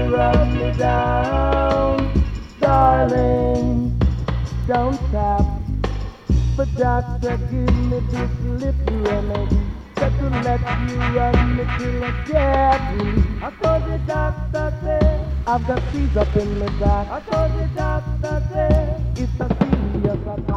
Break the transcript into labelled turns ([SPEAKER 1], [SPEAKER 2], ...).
[SPEAKER 1] rub me down. Darling, don't stop. But doctor, give me this little remedy that will let you run me till I get relief. I told the doctor, say, I've got seeds up in my back. I told the doctor, say, it's a serious attack.